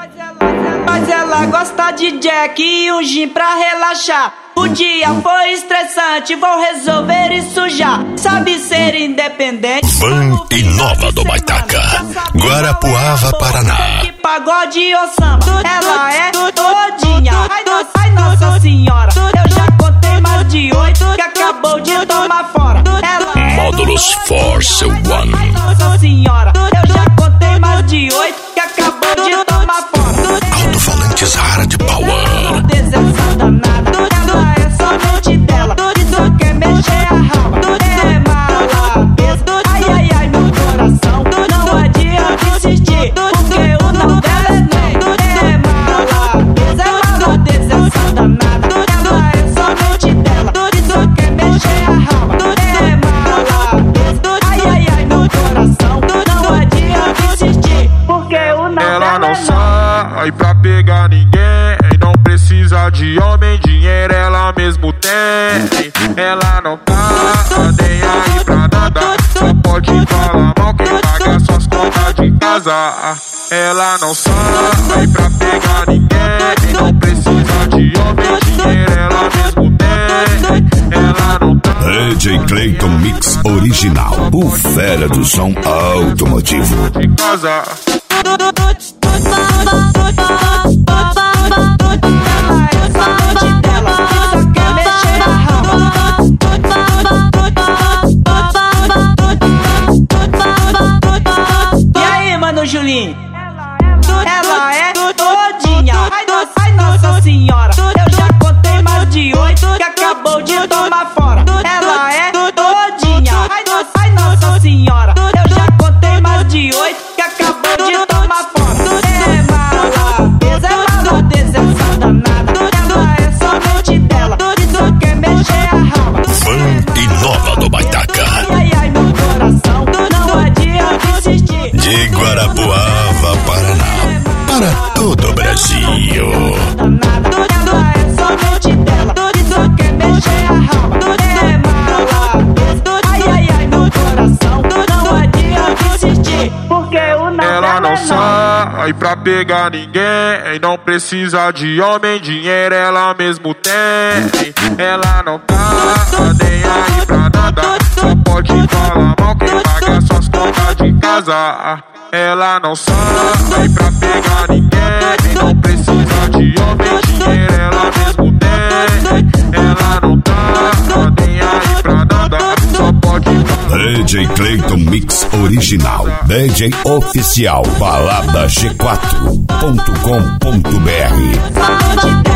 Mas ela gosta de Jack e um gin pra relaxar. O dia foi estressante, vou resolver isso já. Sabe ser independente. Van e Nova do Baitaca, Guarapuava, Paraná. Pagode ou samba, ela é todinha. Ai, nossa senhora, eu já contei mais de 8 que acabou de tomar fora. Ela Módulos Force One. Ai, nossa senhora, eu já contei mais de 8 que acabou de tomar fora. Alto-falantes Hard Power. Deserção danada, ela é somente dela. E só quer mexer a raba. É malabesa, ai, meu coração. Não adianta insistir, porque o não dela é nem. É malabesa, deserção danada, ela é somente dela. E só quer mexer a raba. É malabesa, ai, meu coração. Não adianta insistir, porque o não dela ela é não sai pra pegar ninguém. Não precisa de homem, dinheiro ela mesmo tem. Ela não tá nem aí pra nada. Só pode falar mal quem paga suas contas de casa. Ela não sai pra pegar ninguém. Não precisa de homem, dinheiro ela mesmo tem. Ela não tá. DJ Clayton Mix Original, o fera do som automotivo. De casa. E aí, mano Julinho? Ela é todinha. Ai, nossa senhora, eu já contei mais de 8 que acabou de tomar fora. Ela é todinha. Ai, nossa senhora, eu já contei mais de 8 que acabou de tomar fora. É malabesa, danada, ela é somente dela. E só quer mexer a raba. Van e Nova do Baitaca, Ai, meu coração, não adianta insistir. de Guarapuava, Paraná, para todo o Brasil. Danada, ela é somente dela. E só quer mexer a raba. É malabesa, ai, meu coração, não adianta insistir, porque o não Ela dela não é sai pra pegar ninguém. Não precisa de homem, dinheiro ela mesmo tem. Ela não tá nem aí pra nada. Só pode falar mal quem paga suas contas de casa. Ela não sai pra pegar ninguém. Não precisa de homem, dinheiro ela mesmo tem. Ela não tá nem aí pra nada. Só pode falar. DJ Clayton Mix Original, DJ oficial, balada G4.com.br. somente dela.